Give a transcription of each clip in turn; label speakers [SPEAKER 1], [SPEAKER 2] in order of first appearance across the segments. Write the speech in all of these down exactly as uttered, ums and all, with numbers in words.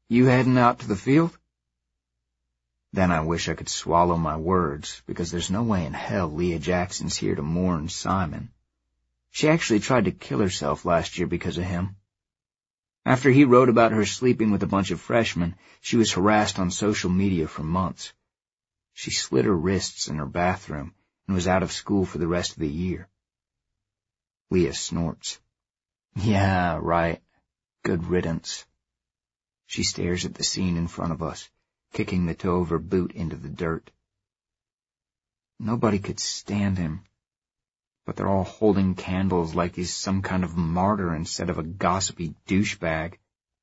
[SPEAKER 1] You heading out to the field?" Then I wish I could swallow my words, because there's no way in hell Leah Jackson's here to mourn Simon. She actually tried to kill herself last year because of him. After he wrote about her sleeping with a bunch of freshmen, she was harassed on social media for months. She slit her wrists in her bathroom and was out of school for the rest of the year. Leah snorts. "Yeah, right. Good riddance." She stares at the scene in front of us, kicking the toe of her boot into the dirt. Nobody could stand him, but they're all holding candles like he's some kind of martyr instead of a gossipy douchebag.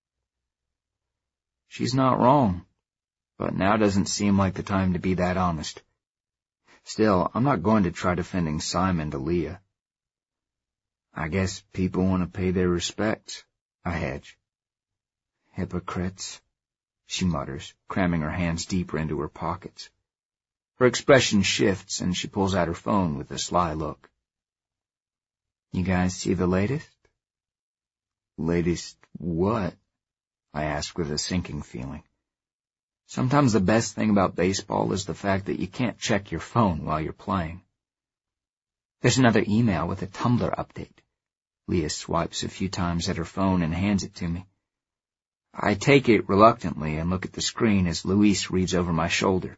[SPEAKER 1] She's not wrong, but now doesn't seem like the time to be that honest. Still, I'm not going to try defending Simon to Leah. "I guess people want to pay their respects," I hedge. "Hypocrites," she mutters, cramming her hands deeper into her pockets. Her expression shifts, and she pulls out her phone with a sly look. "You guys see the latest?" "Latest what?" I ask with a sinking feeling. Sometimes the best thing about baseball is the fact that you can't check your phone while you're playing. "There's another email with a Tumblr update." Leah swipes a few times at her phone and hands it to me. I take it reluctantly and look at the screen as Luis reads over my shoulder.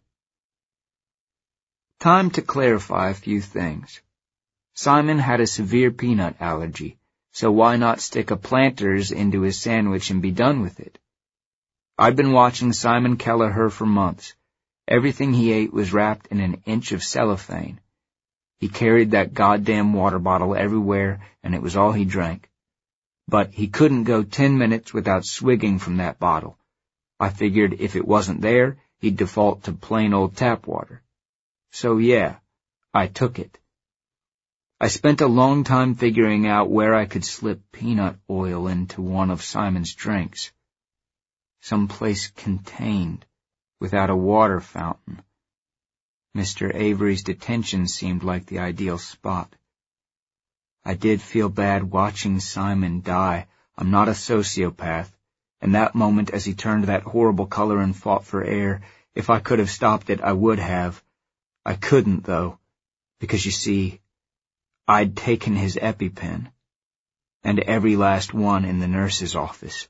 [SPEAKER 1] "Time to clarify a few things. Simon had a severe peanut allergy, so why not stick a Planters into his sandwich and be done with it? I'd been watching Simon Kelleher for months. Everything he ate was wrapped in an inch of cellophane. He carried that goddamn water bottle everywhere, and it was all he drank. But he couldn't go ten minutes without swigging from that bottle. I figured if it wasn't there, he'd default to plain old tap water. So yeah, I took it. I spent a long time figuring out where I could slip peanut oil into one of Simon's drinks. Someplace contained, without a water fountain. Mister Avery's detention seemed like the ideal spot. I did feel bad watching Simon die. I'm not a sociopath, and that moment as he turned that horrible color and fought for air, if I could have stopped it, I would have. I couldn't, though, because you see, I'd taken his EpiPen, and every last one in the nurse's office.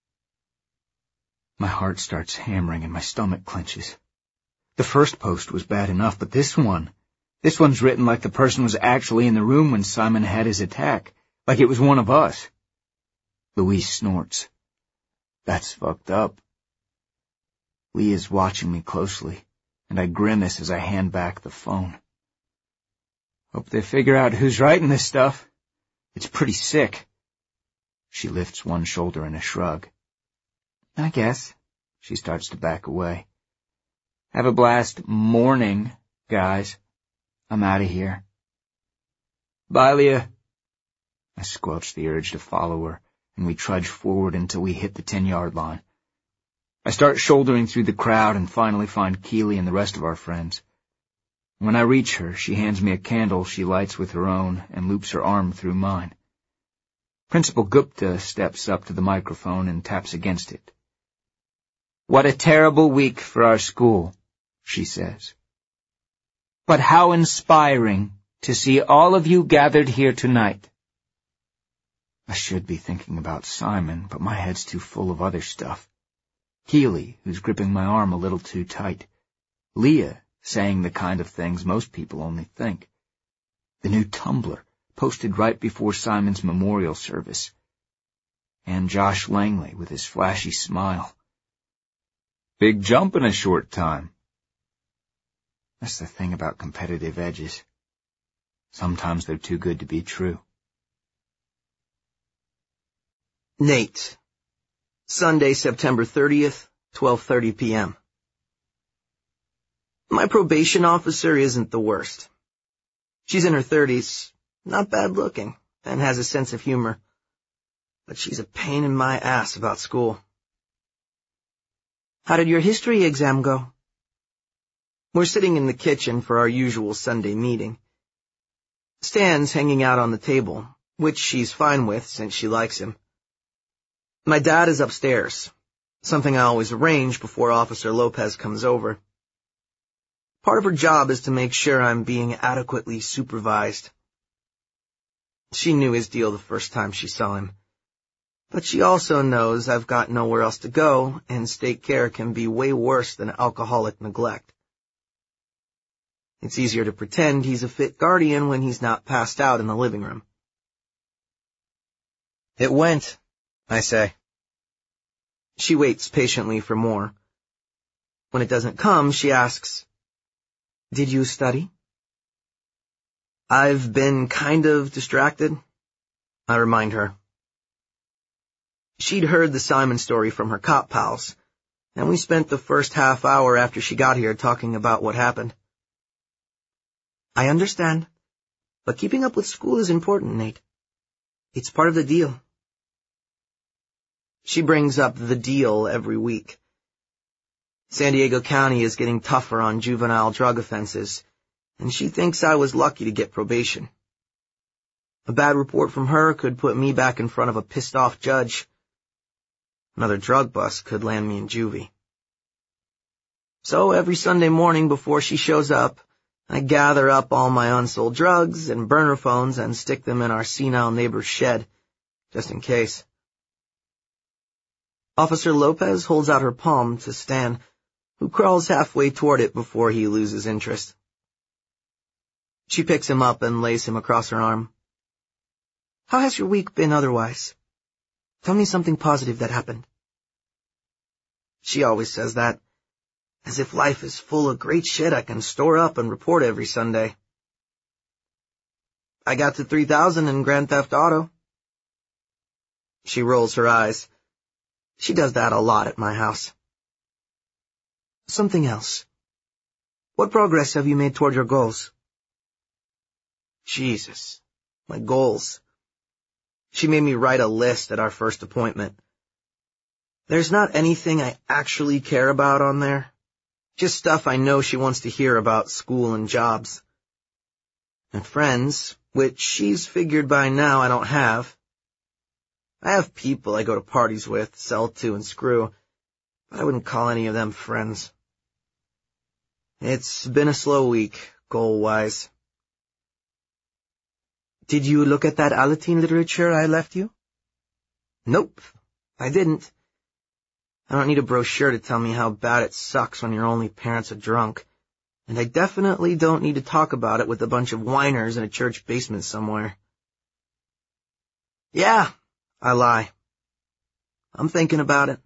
[SPEAKER 1] My heart starts hammering and my stomach clenches. The first post was bad enough, but this one, this one's written like the person was actually in the room when Simon had his attack, like it was one of us. Luis snorts. That's fucked up. Leah's watching me closely, and I grimace as I hand back the phone. Hope they figure out who's writing this stuff. It's pretty sick. She lifts one shoulder in a shrug. I guess. She starts to back away. Have a blast morning, guys. I'm out of here. Bye, Leah. I squelch the urge to follow her, and we trudge forward until we hit the ten-yard line. I start shouldering through the crowd and finally find Keely and the rest of our friends. When I reach her, she hands me a candle she lights with her own and loops her arm through mine. Principal Gupta steps up to the microphone and taps against it. What a terrible week for our school, she says. But how inspiring to see all of you gathered here tonight. I should be thinking about Simon, but my head's too full of other stuff. Keely, who's gripping my arm a little too tight. Leah, saying the kind of things most people only think. The new Tumblr, posted right before Simon's memorial service. And Josh Langley with his flashy smile. Big jump in a short time. That's the thing about competitive edges. Sometimes they're too good to be true.
[SPEAKER 2] Nate. Sunday, September thirtieth, twelve thirty p.m. My probation officer isn't the worst. She's in her thirties, not bad looking, and has a sense of humor. But she's a pain in my ass about school. How did your history exam go? We're sitting in the kitchen for our usual Sunday meeting. Stan's hanging out on the table, which she's fine with since she likes him. My dad is upstairs, something I always arrange before Officer Lopez comes over. Part of her job is to make sure I'm being adequately supervised. She knew his deal the first time she saw him, but she also knows I've got nowhere else to go, and state care can be way worse than alcoholic neglect. It's easier to pretend he's a fit guardian when he's not passed out in the living room.
[SPEAKER 3] It went, I say.
[SPEAKER 2] She waits patiently for more. When it doesn't come, she asks, "Did you study?" "I've been kind of distracted," I remind her. She'd heard the Simon story from her cop pals, and we spent the first half hour after she got here talking about what happened. "I understand, but keeping up with school is important, Nate. It's part of the deal." She brings up the deal every week. San Diego County is getting tougher on juvenile drug offenses, and she thinks I was lucky to get probation. A bad report from her could put me back in front of a pissed-off judge. Another drug bust could land me in juvie. So every Sunday morning before she shows up, I gather up all my unsold drugs and burner phones and stick them in our senile neighbor's shed, just in case. Officer Lopez holds out her palm to Stan, who crawls halfway toward it before he loses interest. She picks him up and lays him across her arm. "How has your week been otherwise? Tell me something positive that happened." She always says that, as if life is full of great shit I can store up and report every Sunday. "I got to three thousand in Grand Theft Auto." She rolls her eyes. She does that a lot at my house. "Something else. What progress have you made toward your goals?" Jesus, my goals. She made me write a list at our first appointment. There's not anything I actually care about on there. Just stuff I know she wants to hear about school and jobs. And friends, which she's figured by now I don't have. I have people I go to parties with, sell to, and screw, but I wouldn't call any of them friends. It's been a slow week, goal-wise. "Did you look at that Alateen literature I left you?" "Nope, I didn't. I don't need a brochure to tell me how bad it sucks when your only parents are drunk, and I definitely don't need to talk about it with a bunch of whiners in a church basement somewhere." "Yeah," I lie. "I'm thinking about it."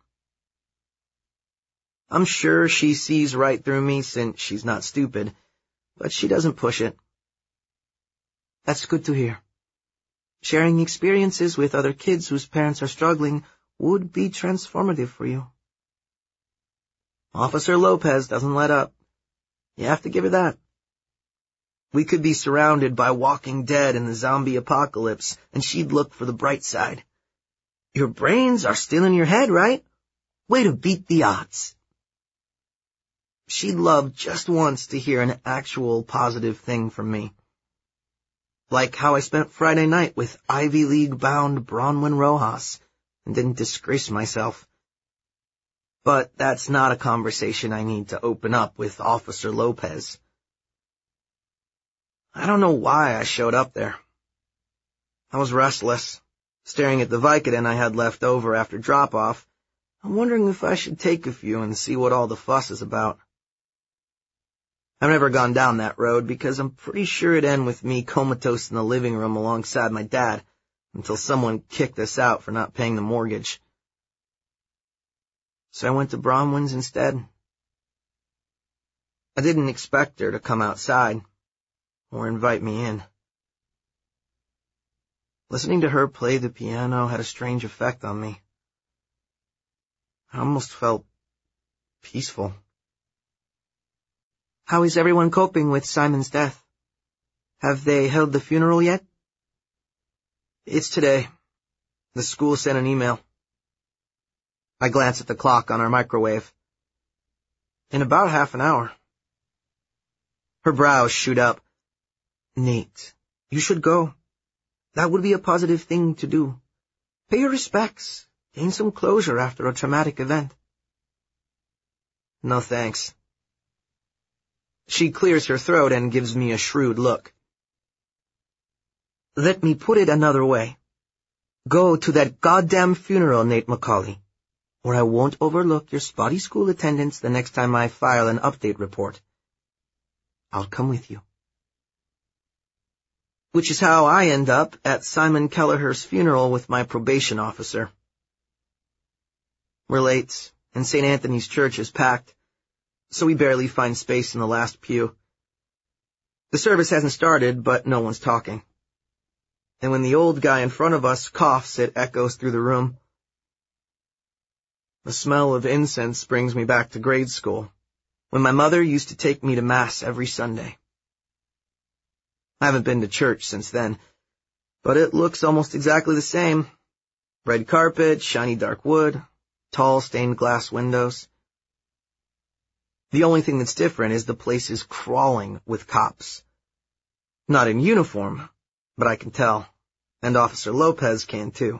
[SPEAKER 2] I'm sure she sees right through me since she's not stupid, but she doesn't push it. That's good to hear. Sharing experiences with other kids whose parents are struggling would be transformative for you. Officer Lopez doesn't let up. You have to give her that. We could be surrounded by Walking Dead in the zombie apocalypse, and she'd look for the bright side. "Your brains are still in your head, right? Way to beat the odds." She'd love just once to hear an actual positive thing from me. Like how I spent Friday night with Ivy League-bound Bronwyn Rojas and didn't disgrace myself. But that's not a conversation I need to open up with Officer Lopez. I don't know why I showed up there. I was restless, staring at the Vicodin I had left over after drop-off. I'm wondering if I should take a few and see what all the fuss is about. I've never gone down that road because I'm pretty sure it'd end with me comatose in the living room alongside my dad until someone kicked us out for not paying the mortgage. So I went to Bronwyn's instead. I didn't expect her to come outside or invite me in. Listening to her play the piano had a strange effect on me. I almost felt peaceful. How is everyone coping with Simon's death? Have they held the funeral yet? It's today. The school sent an email. I glance at the clock on our microwave. In about half an hour. Her brows shoot up. Nate, you should go. That would be a positive thing to do. Pay your respects. Gain some closure after a traumatic event. No thanks. She clears her throat and gives me a shrewd look. Let me put it another way. Go to that goddamn funeral, Nate Macaulay, or I won't overlook your spotty school attendance the next time I file an update report. I'll come with you. Which is how I end up at Simon Kelleher's funeral with my probation officer. We're late, and Saint Anthony's Church is packed, so we barely find space in the last pew. The service hasn't started, but no one's talking. And when the old guy in front of us coughs, it echoes through the room. The smell of incense brings me back to grade school, when my mother used to take me to Mass every Sunday. I haven't been to church since then, but it looks almost exactly the same. Red carpet, shiny dark wood, tall stained glass windows. The only thing that's different is the place is crawling with cops. Not in uniform, but I can tell, and Officer Lopez can too.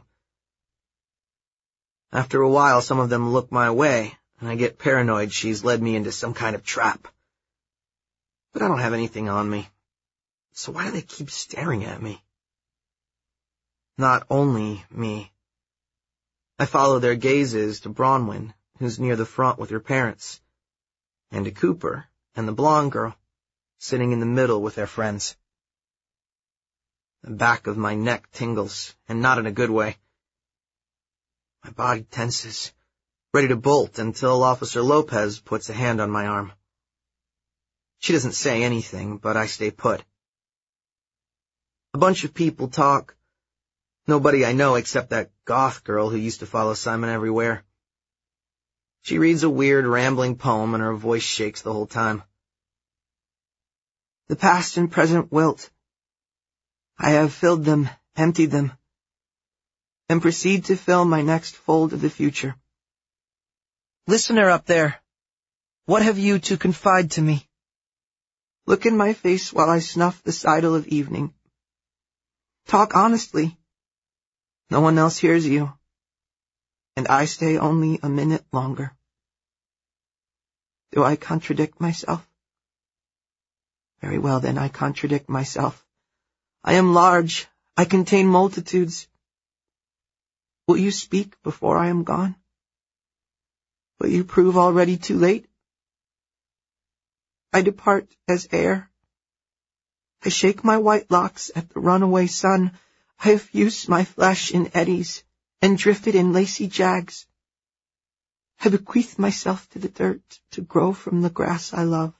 [SPEAKER 2] After a while, some of them look my way, and I get paranoid she's led me into some kind of trap. But I don't have anything on me, so why do they keep staring at me? Not only me. I follow their gazes to Bronwyn, who's near the front with her parents, and to Cooper and the blonde girl, sitting in the middle with their friends. The back of my neck tingles, and not in a good way. My body tenses, ready to bolt until Officer Lopez puts a hand on my arm. She doesn't say anything, but I stay put. A bunch of people talk. Nobody I know except that goth girl who used to follow Simon everywhere. She reads a weird, rambling poem, and her voice shakes the whole time. The past and present wilt. I have filled them, emptied them, and proceed to fill my next fold of the future. Listener up there, what have you to confide to me? Look in my face while I snuff the sidle of evening. Talk honestly. No one else hears you, and I stay only a minute longer. Do I contradict myself? Very well, then, I contradict myself. I am large. I contain multitudes. Will you speak before I am gone? Will you prove already too late? I depart as air. I shake my white locks at the runaway sun. I have fused my flesh in eddies and drifted in lacy jags. I bequeath myself to the dirt to grow from the grass I love.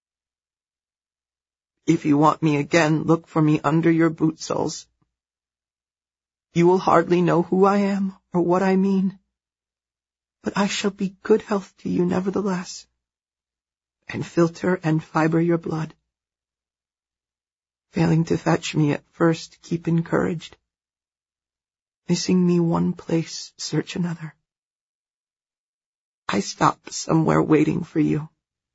[SPEAKER 2] If you want me again, look for me under your boot soles. You will hardly know who I am or what I mean, but I shall be good health to you nevertheless, and filter and fiber your blood. Failing to fetch me at first, keep encouraged. Missing me one place, search another. I stop somewhere waiting for you.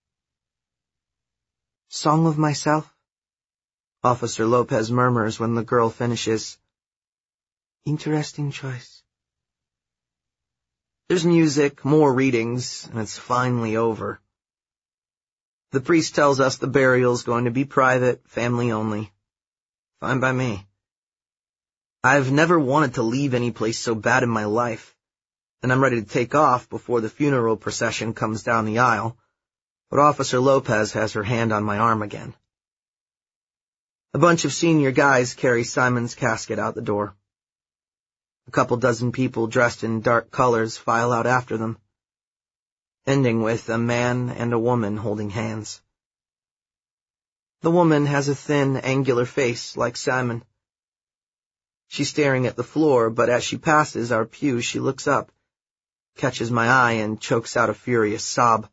[SPEAKER 2] Song of myself, Officer Lopez murmurs when the girl finishes. Interesting choice. There's music, more readings, and it's finally over. The priest tells us the burial's going to be private, family only. Fine by me. I've never wanted to leave any place so bad in my life, and I'm ready to take off before the funeral procession comes down the aisle, but Officer Lopez has her hand on my arm again. A bunch of senior guys carry Simon's casket out the door. A couple dozen people dressed in dark colors file out after them, ending with a man and a woman holding hands. The woman has a thin, angular face like Simon. She's staring at the floor, but as she passes our pew, she looks up, catches my eye, and chokes out a furious sob.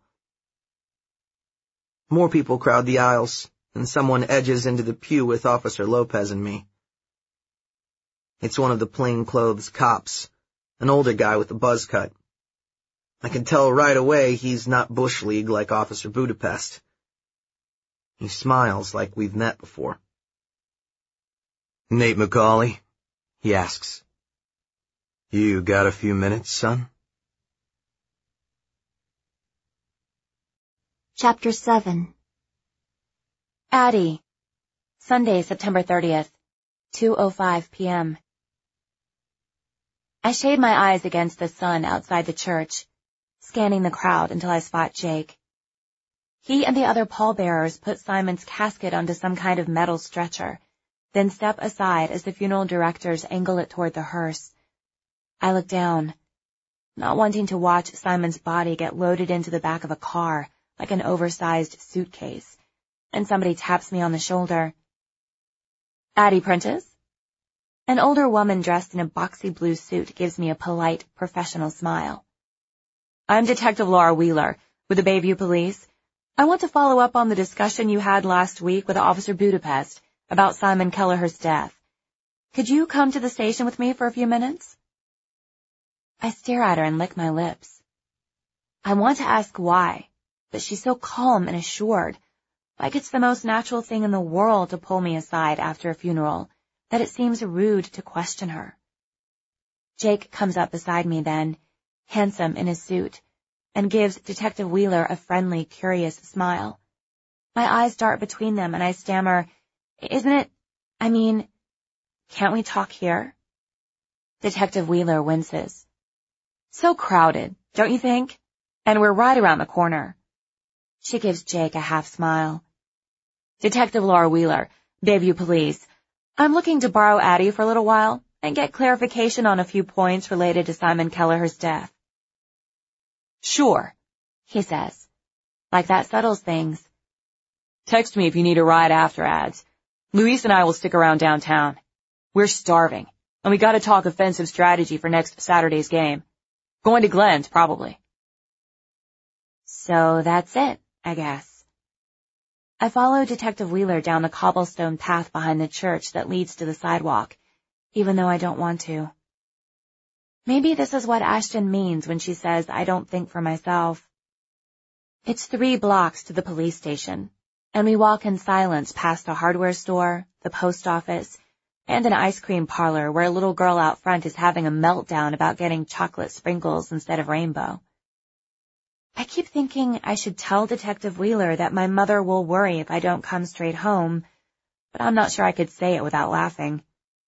[SPEAKER 2] More people crowd the aisles, and someone edges into the pew with Officer Lopez and me. It's one of the plainclothes cops, an older guy with a buzz cut. I can tell right away he's not Bush League like Officer Budapest. He smiles like we've met before.
[SPEAKER 3] Nate Macaulay, he asks. You got a few minutes, son?
[SPEAKER 4] Chapter seven.
[SPEAKER 5] Addie. Sunday, September thirtieth, two oh five p.m. I shade my eyes against the sun outside the church, scanning the crowd until I spot Jake. He and the other pallbearers put Simon's casket onto some kind of metal stretcher, then step aside as the funeral directors angle it toward the hearse. I look down, not wanting to watch Simon's body get loaded into the back of a car like an oversized suitcase, and somebody taps me on the shoulder. Addie Prentice? An older woman dressed in a boxy blue suit gives me a polite, professional smile. I'm Detective Laura Wheeler, with the Bayview Police. I want to follow up on the discussion you had last week with Officer Budapest about Simon Kelleher's death. Could you come to the station with me for a few minutes? I stare at her and lick my lips. I want to ask why, but she's so calm and assured, like it's the most natural thing in the world to pull me aside after a funeral, that it seems rude to question her. Jake comes up beside me then, handsome in his suit, and gives Detective Wheeler a friendly, curious smile. My eyes dart between them and I stammer, Isn't it, I mean, can't we talk here? Detective Wheeler winces. So crowded, don't you think? And we're right around the corner. She gives Jake a half smile. Detective Laura Wheeler, Bayview Police. I'm looking to borrow Addie for a little while and get clarification on a few points related to Simon Kelleher's death. Sure, he says. Like that settles things. Text me if you need a ride after ads. Luis and I will stick around downtown. We're starving, and we gotta talk offensive strategy for next Saturday's game. Going to Glenn's, probably. So that's it, I guess. I follow Detective Wheeler down the cobblestone path behind the church that leads to the sidewalk, even though I don't want to. Maybe this is what Ashton means when she says I don't think for myself. It's three blocks to the police station, and we walk in silence past a hardware store, the post office, and an ice cream parlor where a little girl out front is having a meltdown about getting chocolate sprinkles instead of rainbow. I keep thinking I should tell Detective Wheeler that my mother will worry if I don't come straight home, but I'm not sure I could say it without laughing.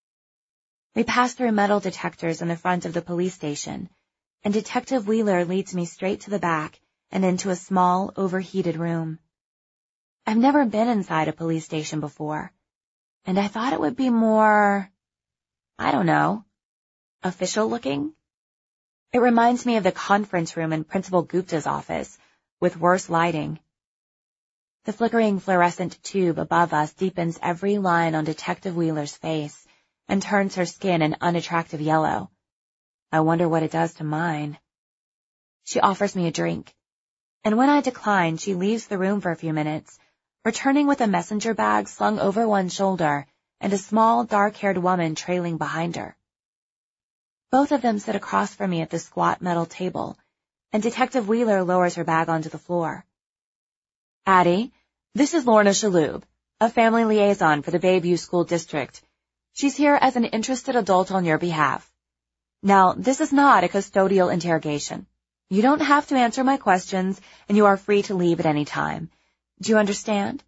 [SPEAKER 5] We pass through metal detectors in the front of the police station, and Detective Wheeler leads me straight to the back and into a small, overheated room. I've never been inside a police station before, and I thought it would be more, I don't know, official looking. It reminds me of the conference room in Principal Gupta's office, with worse lighting. The flickering fluorescent tube above us deepens every line on Detective Wheeler's face and turns her skin an unattractive yellow. I wonder what it does to mine. She offers me a drink, and when I decline, she leaves the room for a few minutes, returning with a messenger bag slung over one shoulder and a small, dark-haired woman trailing behind her. Both of them sit across from me at the squat metal table, and Detective Wheeler lowers her bag onto the floor. Addie, this is Lorna Shaloub, a family liaison for the Bayview School District. She's here as an interested adult on your behalf. Now, this is not a custodial interrogation. You don't have to answer my questions, and you are free to leave at any time. Do you understand?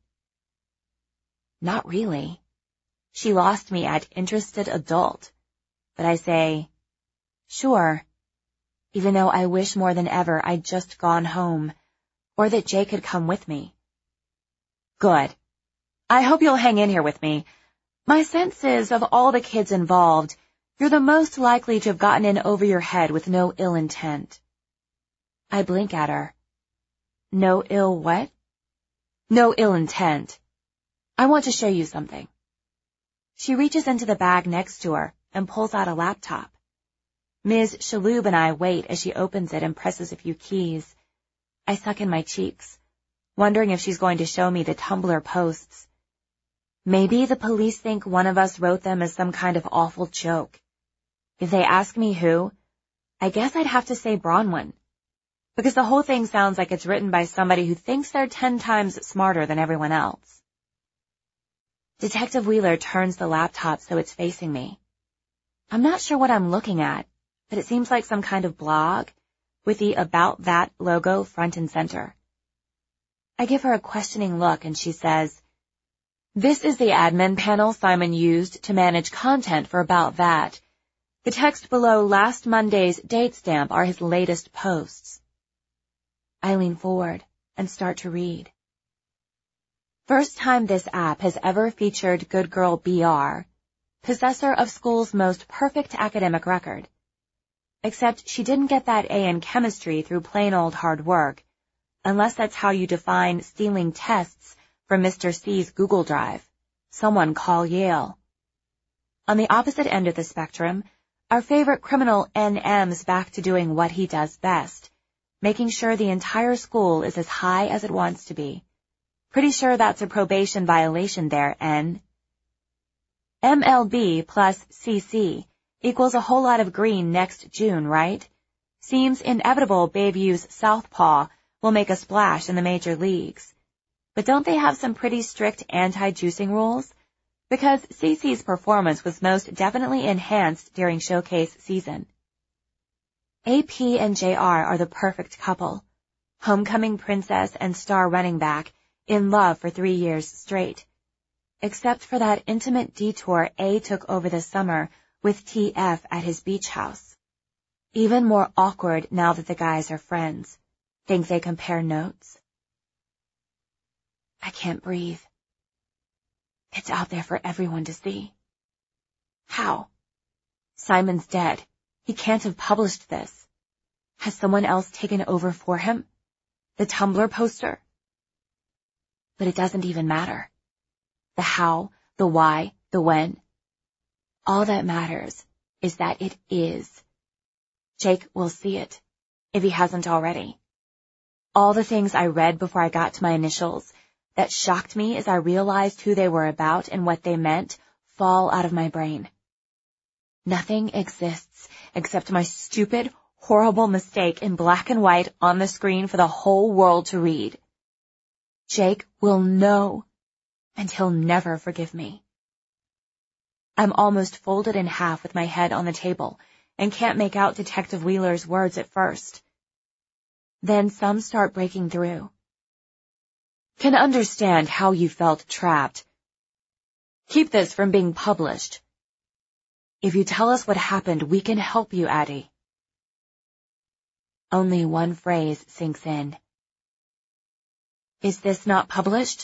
[SPEAKER 5] Not really. She lost me at interested adult. But I say, sure, even though I wish more than ever I'd just gone home, or that Jake had come with me. Good. I hope you'll hang in here with me. My sense is, of all the kids involved, you're the most likely to have gotten in over your head with no ill intent. I blink at her. No ill what? No ill intent. I want to show you something. She reaches into the bag next to her and pulls out a laptop. Miz Shaloub and I wait as she opens it and presses a few keys. I suck in my cheeks, wondering if she's going to show me the Tumblr posts. Maybe the police think one of us wrote them as some kind of awful joke. If they ask me who, I guess I'd have to say Bronwyn, because the whole thing sounds like it's written by somebody who thinks they're ten times smarter than everyone else. Detective Wheeler turns the laptop so it's facing me. I'm not sure what I'm looking at, but it seems like some kind of blog with the About That logo front and center. I give her a questioning look and she says, "This is the admin panel Simon used to manage content for About That. The text below last Monday's date stamp are his latest posts." I lean forward and start to read. First time this app has ever featured Good Girl B R, possessor of school's most perfect academic record. Except she didn't get that A in chemistry through plain old hard work, unless that's how you define stealing tests from Mister C's Google Drive. Someone call Yale. On the opposite end of the spectrum, our favorite criminal N M's back to doing what he does best, making sure the entire school is as high as it wants to be. Pretty sure that's a probation violation there, N. M L B plus C C equals a whole lot of green next June, right? Seems inevitable Bayview's Southpaw will make a splash in the major leagues. But don't they have some pretty strict anti-juicing rules? Because C C's performance was most definitely enhanced during showcase season. A P and J R are the perfect couple. Homecoming princess and star running back, in love for three years straight. Except for that intimate detour A took over the summer with T F at his beach house. Even more awkward now that the guys are friends. Think they compare notes? I can't breathe. It's out there for everyone to see. How? Simon's dead. He can't have published this. Has someone else taken over for him? The Tumblr poster? But it doesn't even matter. The how, the why, the when. All that matters is that it is. Jake will see it, if he hasn't already. All the things I read before I got to my initials that shocked me as I realized who they were about and what they meant fall out of my brain. Nothing exists except my stupid, horrible mistake in black and white on the screen for the whole world to read. Jake will know, and he'll never forgive me. I'm almost folded in half with my head on the table and can't make out Detective Wheeler's words at first. Then some start breaking through. Can understand how you felt trapped. Keep this from being published. If you tell us what happened, we can help you, Addie. Only one phrase sinks in. Is this not published?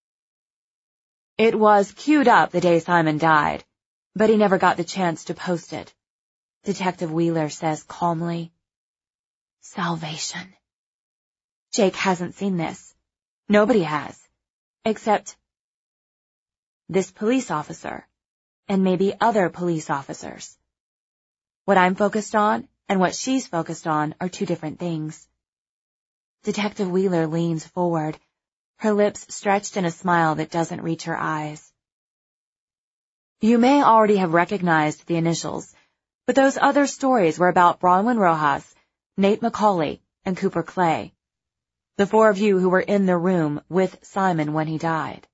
[SPEAKER 5] It was queued up the day Simon died, but he never got the chance to post it. Detective Wheeler says calmly. Salvation. Jake hasn't seen this. Nobody has. Except this police officer, and maybe other police officers. What I'm focused on and what she's focused on are two different things. Detective Wheeler leans forward, her lips stretched in a smile that doesn't reach her eyes. You may already have recognized the initials, but those other stories were about Bronwyn Rojas, Nate McCauley, and Cooper Clay. The four of you who were in the room with Simon when he died.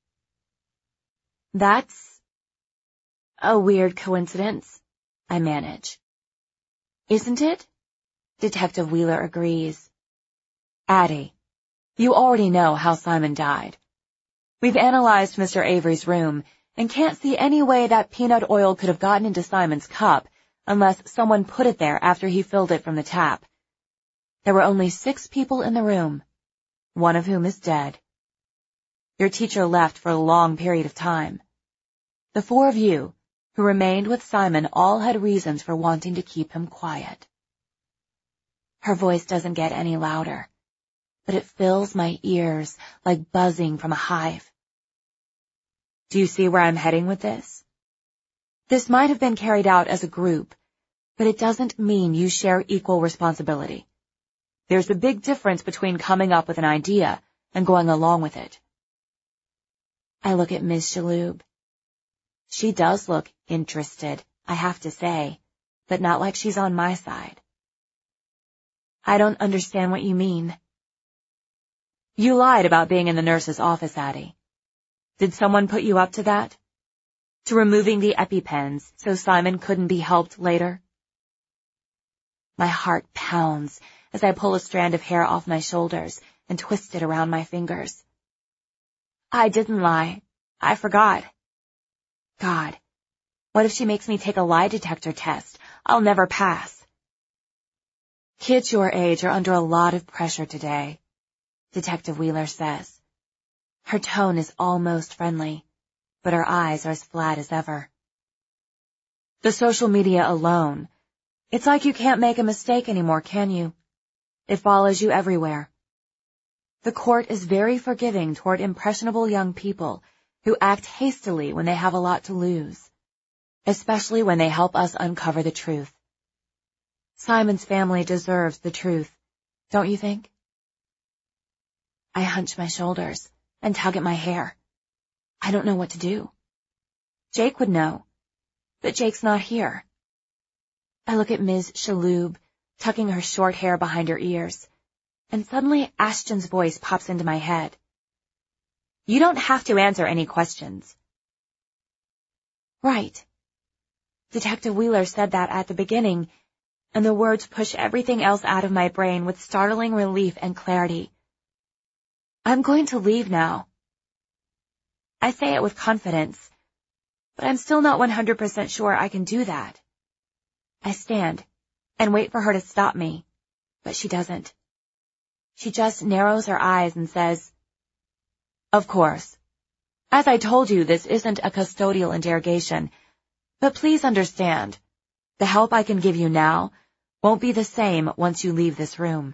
[SPEAKER 5] That's a weird coincidence, I manage. Isn't it? Detective Wheeler agrees. Addie, you already know how Simon died. We've analyzed Mister Avery's room and can't see any way that peanut oil could have gotten into Simon's cup unless someone put it there after he filled it from the tap. There were only six people in the room, one of whom is dead. Your teacher left for a long period of time. The four of you who remained with Simon all had reasons for wanting to keep him quiet. Her voice doesn't get any louder, but it fills my ears like buzzing from a hive. Do you see where I'm heading with this? This might have been carried out as a group, but it doesn't mean you share equal responsibility. There's a big difference between coming up with an idea and going along with it. I look at Miz Shaloub. She does look interested, I have to say, but not like she's on my side. I don't understand what you mean. You lied about being in the nurse's office, Addie. Did someone put you up to that? To removing the EpiPens so Simon couldn't be helped later? My heart pounds as I pull a strand of hair off my shoulders and twisted around my fingers. I didn't lie. I forgot. God, what if she makes me take a lie detector test? I'll never pass. Kids your age are under a lot of pressure today, Detective Wheeler says. Her tone is almost friendly, but her eyes are as flat as ever. The social media alone, it's like you can't make a mistake anymore, can you? It follows you everywhere. The court is very forgiving toward impressionable young people who act hastily when they have a lot to lose, especially when they help us uncover the truth. Simon's family deserves the truth, don't you think? I hunch my shoulders and tug at my hair. I don't know what to do. Jake would know, but Jake's not here. I look at Miz Shaloub, tucking her short hair behind her ears, and suddenly Ashton's voice pops into my head. You don't have to answer any questions. Right. Detective Wheeler said that at the beginning, and the words push everything else out of my brain with startling relief and clarity. I'm going to leave now. I say it with confidence, but I'm still not one hundred percent sure I can do that. I stand and wait for her to stop me, but she doesn't. She just narrows her eyes and says, Of course. As I told you, this isn't a custodial interrogation, but please understand, the help I can give you now won't be the same once you leave this room.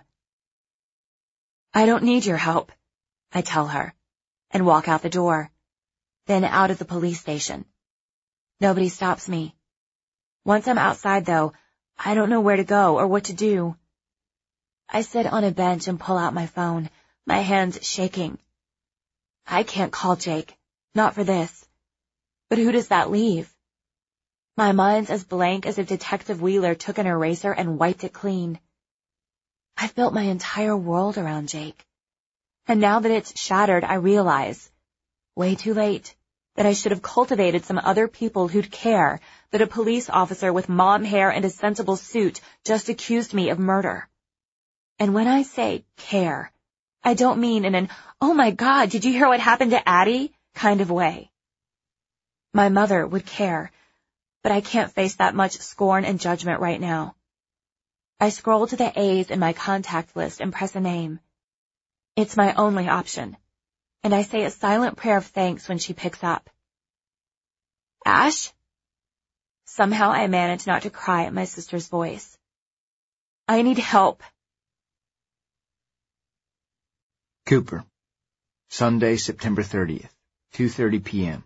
[SPEAKER 5] I don't need your help, I tell her, and walk out the door, then out of the police station. Nobody stops me. Once I'm outside, though, I don't know where to go or what to do. I sit on a bench and pull out my phone, my hands shaking. I can't call Jake, not for this. But who does that leave? My mind's as blank as if Detective Wheeler took an eraser and wiped it clean. I've built my entire world around Jake. And now that it's shattered, I realize, way too late, that I should have cultivated some other people who'd care that a police officer with mom hair and a sensible suit just accused me of murder. And when I say care, I don't mean in an, oh my God, did you hear what happened to Addie kind of way. My mother would care, but I can't face that much scorn and judgment right now. I scroll to the A's in my contact list and press a name. It's my only option, and I say a silent prayer of thanks when she picks up. Ash? Somehow I manage not to cry at my sister's voice. I need help.
[SPEAKER 1] Cooper, Sunday, September thirtieth, two thirty p.m.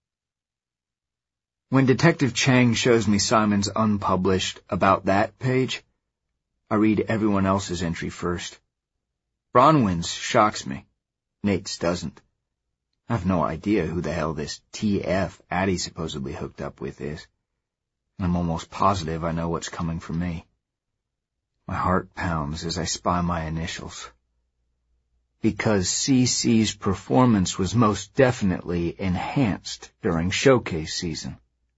[SPEAKER 1] When Detective Chang shows me Simon's unpublished About That page, I read everyone else's entry first. Bronwyn's shocks me. Nate's doesn't. I have no idea who the hell this T F Addie supposedly hooked up with is. I'm almost positive I know what's coming for me. My heart pounds as I spy my initials. Because C C's performance was most definitely enhanced during showcase season.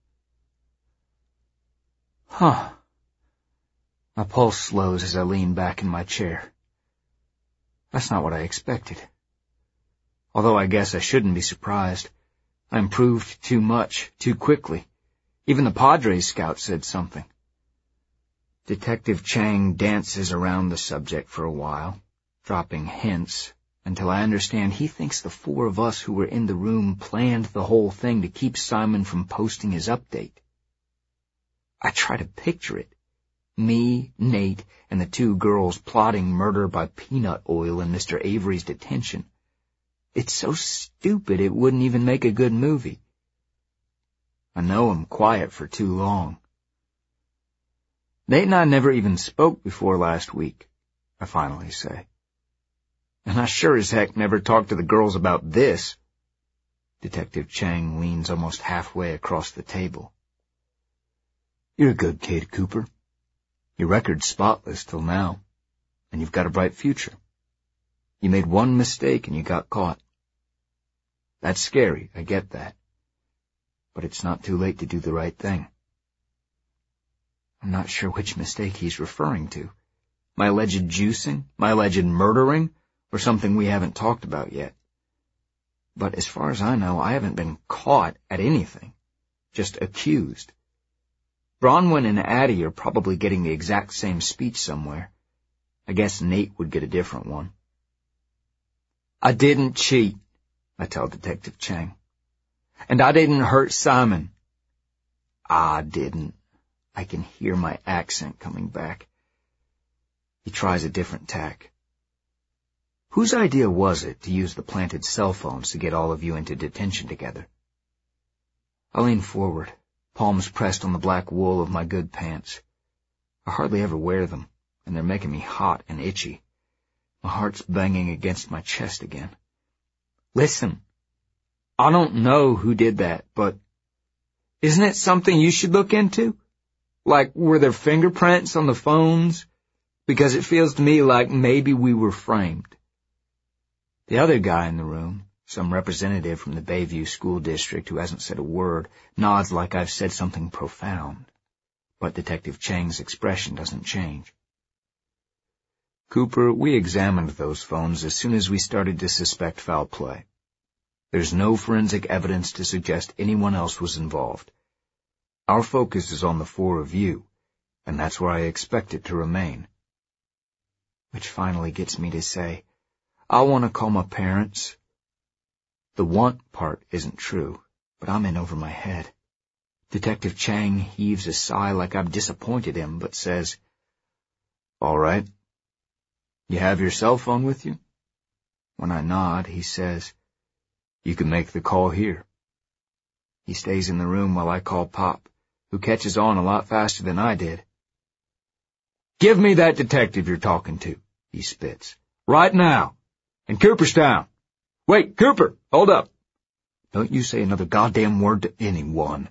[SPEAKER 1] Huh. My pulse slows as I lean back in my chair. That's not what I expected. Although I guess I shouldn't be surprised. I improved too much, too quickly. Even the Padres scout said something. Detective Chang dances around the subject for a while, dropping hints, until I understand he thinks the four of us who were in the room planned the whole thing to keep Simon from posting his update. I try to picture it. Me, Nate, and the two girls plotting murder by peanut oil in Mister Avery's detention. It's so stupid it wouldn't even make a good movie. I know I'm quiet for too long. Nate and I never even spoke before last week, I finally say. And I sure as heck never talked to the girls about this. Detective Chang leans almost halfway across the table. You're a good kid, Cooper. Your record's spotless till now, and you've got a bright future. You made one mistake and you got caught. That's scary, I get that. But it's not too late to do the right thing. I'm not sure which mistake he's referring to. My alleged juicing? My alleged murdering? or something we haven't talked about yet. But as far as I know, I haven't been caught at anything, just accused. Bronwyn and Addie are probably getting the exact same speech somewhere. I guess Nate would get a different one. I didn't cheat, I tell Detective Chang. And I didn't hurt Simon. I didn't. I can hear my accent coming back. He tries a different tack. Whose idea was it to use the planted cell phones to get all of you into detention together? I lean forward, palms pressed on the black wool of my good pants. I hardly ever wear them, and they're making me hot and itchy. My heart's banging against my chest again. Listen, I don't know who did that, but isn't it something you should look into? Like, were there fingerprints on the phones? Because it feels to me like maybe we were framed. The other guy in the room, some representative from the Bayview School District who hasn't said a word, nods like I've said something profound. But Detective Chang's expression doesn't change. Cooper, we examined those phones as soon as we started to suspect foul play. There's no forensic evidence to suggest anyone else was involved. Our focus is on the four of you, and that's where I expect it to remain. Which finally gets me to say, I want to call my parents. The want part isn't true, but I'm in over my head. Detective Chang heaves a sigh like I've disappointed him, but says, All right. You have your cell phone with you? When I nod, he says, You can make the call here. He stays in the room while I call Pop, who catches on a lot faster than I did. Give me that detective you're talking to, he spits. Right now. In Cooperstown. Wait, Cooper, hold up. Don't you say another goddamn word to anyone.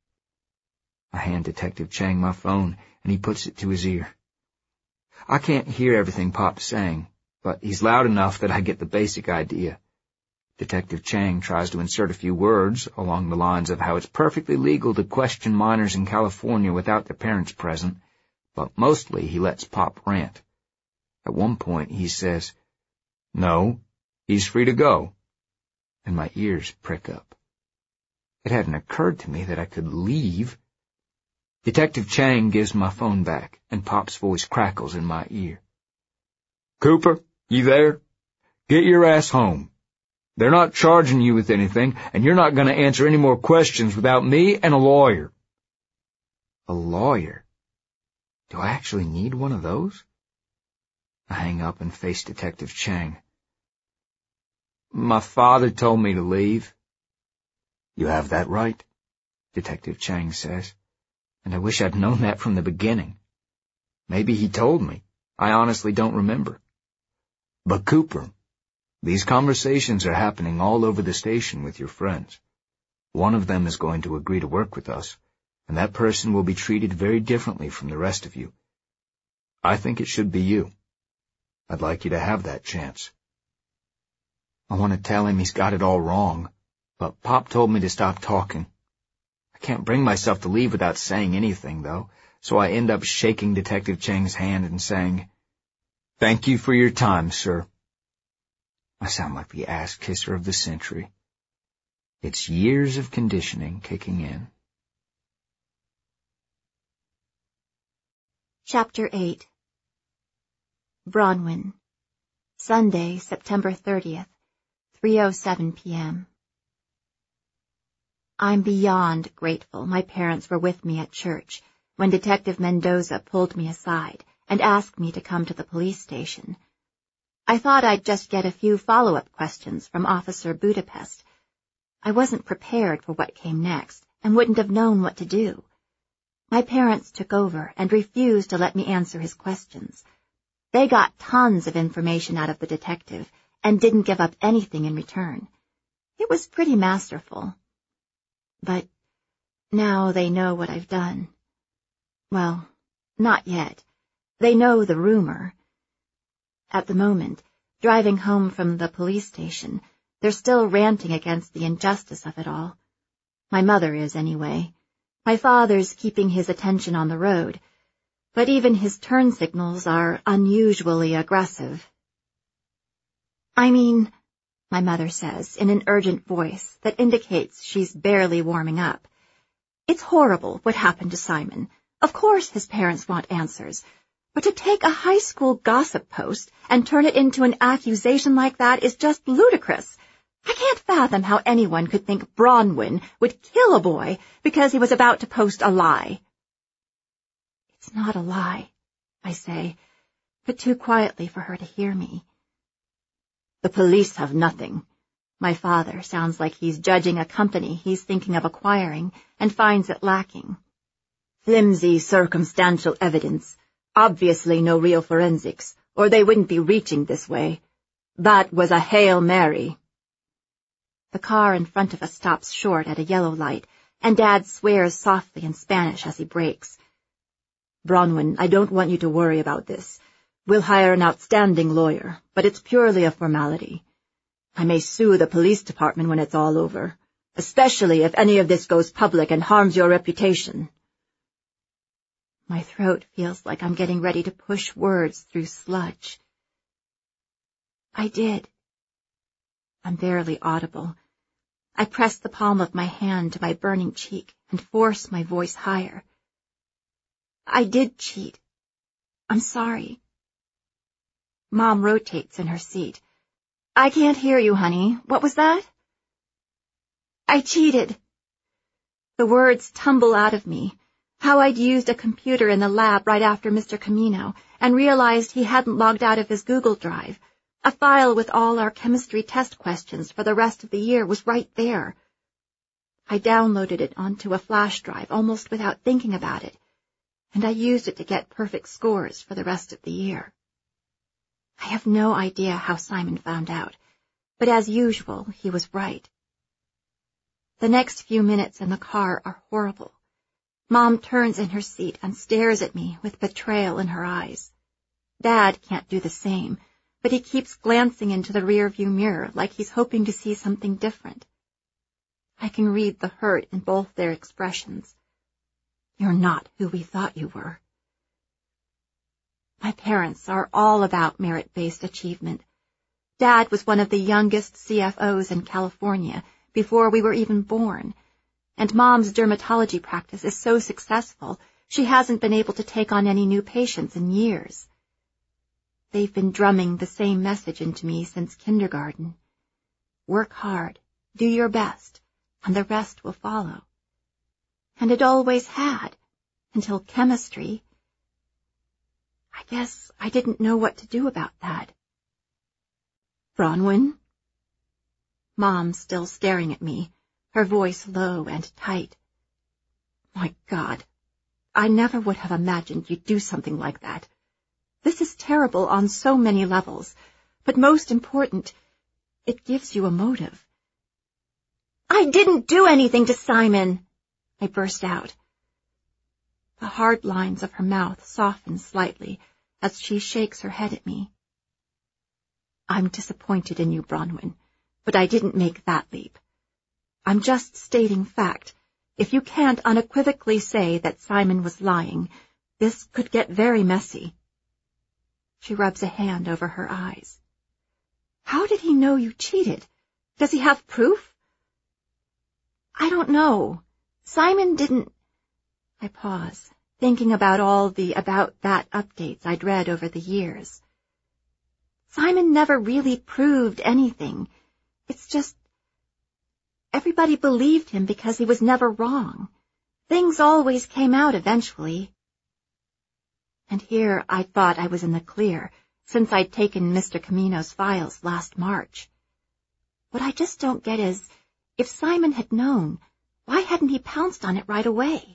[SPEAKER 1] I hand Detective Chang my phone, and he puts it to his ear. I can't hear everything Pop's saying, but he's loud enough that I get the basic idea. Detective Chang tries to insert a few words along the lines of how it's perfectly legal to question minors in California without their parents present, but mostly he lets Pop rant. At one point he says, No, he's free to go, and my ears prick up. It hadn't occurred to me that I could leave. Detective Chang gives my phone back, and Pop's voice crackles in my ear. Cooper, you there? Get your ass home. They're not charging you with anything, and you're not going to answer any more questions without me and a lawyer. A lawyer? Do I actually need one of those? I hang up and face Detective Chang. My father told me to leave. You have that right, Detective Chang says, and I wish I'd known that from the beginning. Maybe he told me. I honestly don't remember. But Cooper, these conversations are happening all over the station with your friends. One of them is going to agree to work with us, and that person will be treated very differently from the rest of you. I think it should be you. I'd like you to have that chance. I want to tell him he's got it all wrong, but Pop told me to stop talking. I can't bring myself to leave without saying anything, though, so I end up shaking Detective Chang's hand and saying, Thank you for your time, sir. I sound like the ass-kisser of the century. It's years of conditioning kicking in.
[SPEAKER 4] Chapter eight. Bronwyn. Sunday, September thirtieth, three oh seven p.m. I'm beyond grateful my parents were with me at church when Detective Mendoza pulled me aside and asked me to come to the police station. I thought I'd just get a few follow-up questions from Officer Budapest. I wasn't prepared for what came next and wouldn't have known what to do. My parents took over and refused to let me answer his questions. They got tons of information out of the detective and didn't give up anything in return. It was pretty masterful. But now they know what I've done. Well, not yet. They know the rumor. At the moment, driving home from the police station, they're still ranting against the injustice of it all. My mother is, anyway. My father's keeping his attention on the road, but even his turn signals are unusually aggressive. I mean, my mother says in an urgent voice that indicates she's barely warming up. It's horrible what happened to Simon. Of course his parents want answers. But to take a high school gossip post and turn it into an accusation like that is just ludicrous. I can't fathom how anyone could think Bronwyn would kill a boy because he was about to post a lie. It's not a lie, I say, but too quietly for her to hear me. The police have nothing. My father sounds like he's judging a company he's thinking of acquiring and finds it lacking. Flimsy circumstantial evidence. Obviously no real forensics, or they wouldn't be reaching this way. That was a Hail Mary. The car in front of us stops short at a yellow light, and Dad swears softly in Spanish as he brakes. Bronwyn, I don't want you to worry about this. We'll hire an outstanding lawyer, but it's purely a formality. I may sue the police department when it's all over, especially if any of this goes public and harms your reputation. My throat feels like I'm getting ready to push words through sludge. I did. I'm barely audible. I press the palm of my hand to my burning cheek and force my voice higher. I did cheat. I'm sorry. Mom rotates in her seat. I can't hear you, honey. What was that? I cheated. The words tumble out of me. How I'd used a computer in the lab right after Mister Camino and realized he hadn't logged out of his Google Drive. A file with all our chemistry test questions for the rest of the year was right there. I downloaded it onto a flash drive almost without thinking about it, and I used it to get perfect scores for the rest of the year. I have no idea how Simon found out, but as usual, he was right. The next few minutes in the car are horrible. Mom turns in her seat and stares at me with betrayal in her eyes. Dad can't do the same, but he keeps glancing into the rearview mirror like he's hoping to see something different. I can read the hurt in both their expressions. You're not who we thought you were. My parents are all about merit-based achievement. Dad was one of the youngest C F Os in California before we were even born, and Mom's dermatology practice is so successful she hasn't been able to take on any new patients in years. They've been drumming the same message into me since kindergarten. Work hard, do your best, and the rest will follow. And it always had, until chemistry. I guess I didn't know what to do about that. Bronwyn? Mom's still staring at me, her voice low and tight. My God, I never would have imagined you'd do something like that. This is terrible on so many levels, but most important, it gives you a motive. I didn't do anything to Simon, I burst out. The hard lines of her mouth soften slightly as she shakes her head at me. I'm disappointed in you, Bronwyn, but I didn't make that leap. I'm just stating fact. If you can't unequivocally say that Simon was lying, this could get very messy. She rubs a hand over her eyes. How did he know you cheated? Does he have proof? I don't know. Simon didn't... I pause, thinking about all the about that updates I'd read over the years. Simon never really proved anything. It's just... everybody believed him because he was never wrong. Things always came out eventually. And here I thought I was in the clear, since I'd taken Mister Camino's files last March. What I just don't get is, if Simon had known, why hadn't he pounced on it right away?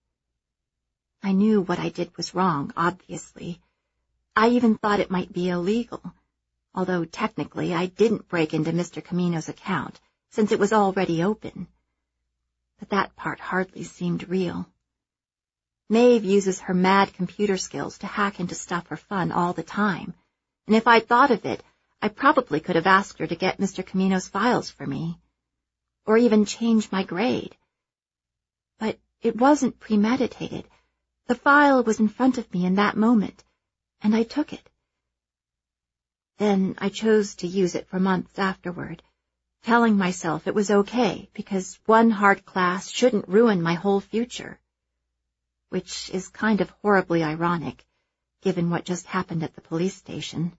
[SPEAKER 4] I knew what I did was wrong, obviously. I even thought it might be illegal, although technically I didn't break into Mister Camino's account, since it was already open. But that part hardly seemed real. Maeve uses her mad computer skills to hack into stuff for fun all the time, and if I'd thought of it, I probably could have asked her to get Mister Camino's files for me, or even change my grade. But it wasn't premeditated. The file was in front of me in that moment, and I took it. Then I chose to use it for months afterward, telling myself it was okay because one hard class shouldn't ruin my whole future. Which is kind of horribly ironic, given what just happened at the police station.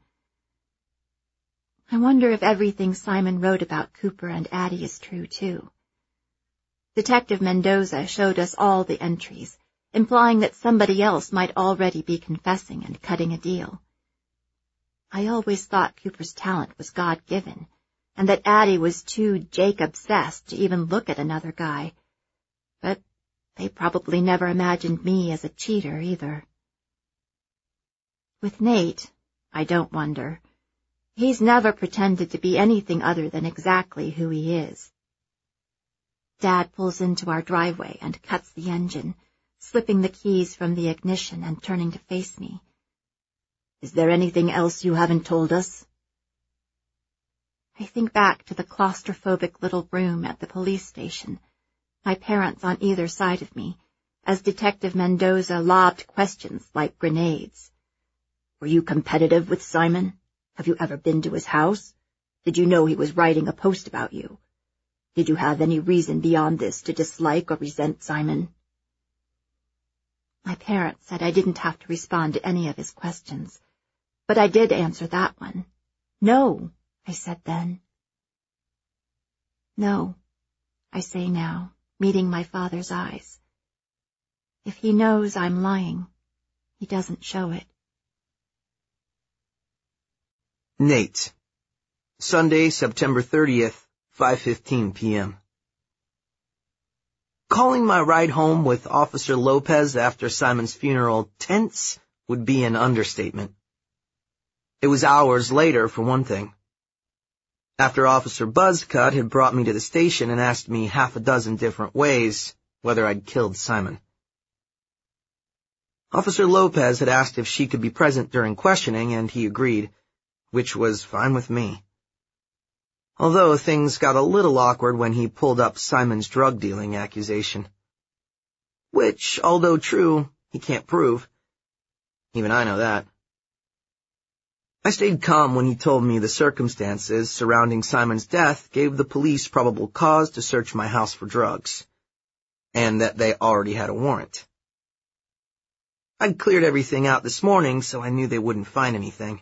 [SPEAKER 4] I wonder if everything Simon wrote about Cooper and Addie is true, too. Detective Mendoza showed us all the entries, implying that somebody else might already be confessing and cutting a deal. I always thought Cooper's talent was God-given, and that Addie was too Jake-obsessed to even look at another guy. But they probably never imagined me as a cheater, either. With Nate, I don't wonder. He's never pretended to be anything other than exactly who he is. Dad pulls into our driveway and cuts the engine, slipping the keys from the ignition and turning to face me. Is there anything else you haven't told us? I think back to the claustrophobic little room at the police station, my parents on either side of me, as Detective Mendoza lobbed questions like grenades. Were you competitive with Simon? Have you ever been to his house? Did you know he was writing a post about you? Did you have any reason beyond this to dislike or resent Simon? My parents said I didn't have to respond to any of his questions, but I did answer that one. No, I said then. No, I say now, meeting my father's eyes. If he knows I'm lying, he doesn't show it.
[SPEAKER 2] Nate. Sunday, September thirtieth, five fifteen p m Calling my ride home with Officer Lopez after Simon's funeral tense would be an understatement. It was hours later, for one thing. After Officer Buzzcut had brought me to the station and asked me half a dozen different ways whether I'd killed Simon. Officer Lopez had asked if she could be present during questioning, and he agreed, which was fine with me. Although things got a little awkward when he pulled up Simon's drug dealing accusation. Which, although true, he can't prove. Even I know that. I stayed calm when he told me the circumstances surrounding Simon's death gave the police probable cause to search my house for drugs, and that they already had a warrant. I'd cleared everything out this morning, so I knew they wouldn't find anything.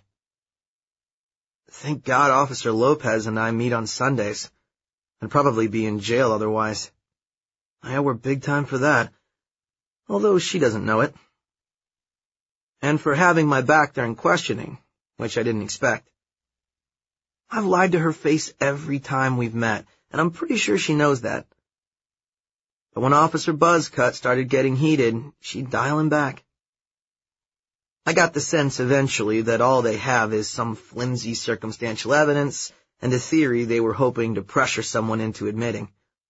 [SPEAKER 2] Thank God Officer Lopez and I meet on Sundays. I'd probably be in jail otherwise. I owe her big time for that, although she doesn't know it. And for having my back during questioning, which I didn't expect. I've lied to her face every time we've met, and I'm pretty sure she knows that. But when Officer Buzzcut started getting heated, she'd dial him back. I got the sense eventually that all they have is some flimsy circumstantial evidence and a theory they were hoping to pressure someone into admitting.